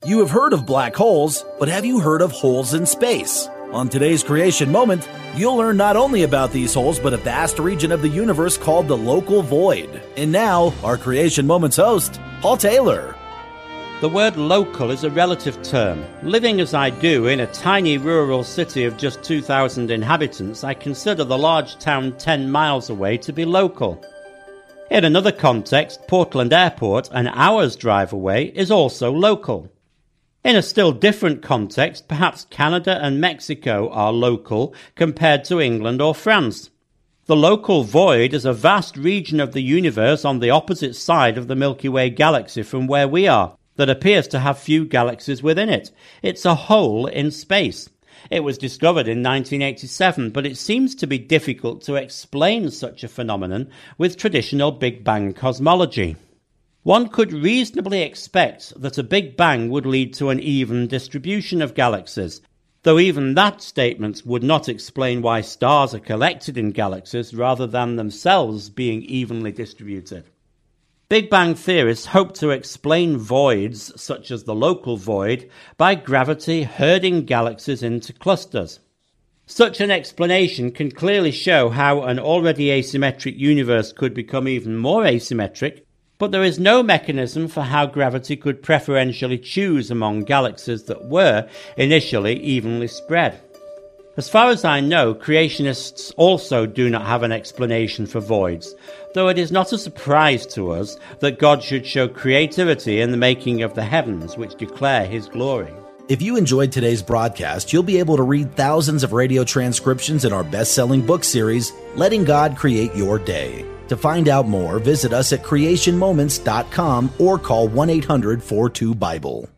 You have heard of black holes, but have you heard of holes in space? On today's Creation Moment, you'll learn not only about these holes, but a vast region of the universe called the local void. And now, our Creation Moments host, Paul Taylor. The word local is a relative term. Living as I do in a tiny rural city of just 2,000 inhabitants, I consider the large town 10 miles away to be local. In another context, Portland Airport, an hour's drive away, is also local. In a still different context, perhaps Canada and Mexico are local compared to England or France. The local void is a vast region of the universe on the opposite side of the Milky Way galaxy from where we are, that appears to have few galaxies within it. It's a hole in space. It was discovered in 1987, but it seems to be difficult to explain such a phenomenon with traditional Big Bang cosmology. One could reasonably expect that a Big Bang would lead to an even distribution of galaxies, though even that statement would not explain why stars are collected in galaxies rather than themselves being evenly distributed. Big Bang theorists hope to explain voids, such as the local void, by gravity herding galaxies into clusters. Such an explanation can clearly show how an already asymmetric universe could become even more asymmetric, but there is no mechanism for how gravity could preferentially choose among galaxies that were initially evenly spread. As far as I know, creationists also do not have an explanation for voids, though it is not a surprise to us that God should show creativity in the making of the heavens, which declare His glory. If you enjoyed today's broadcast, you'll be able to read thousands of radio transcriptions in our best-selling book series, Letting God Create Your Day. To find out more, visit us at creationmoments.com or call 1-800-42-BIBLE.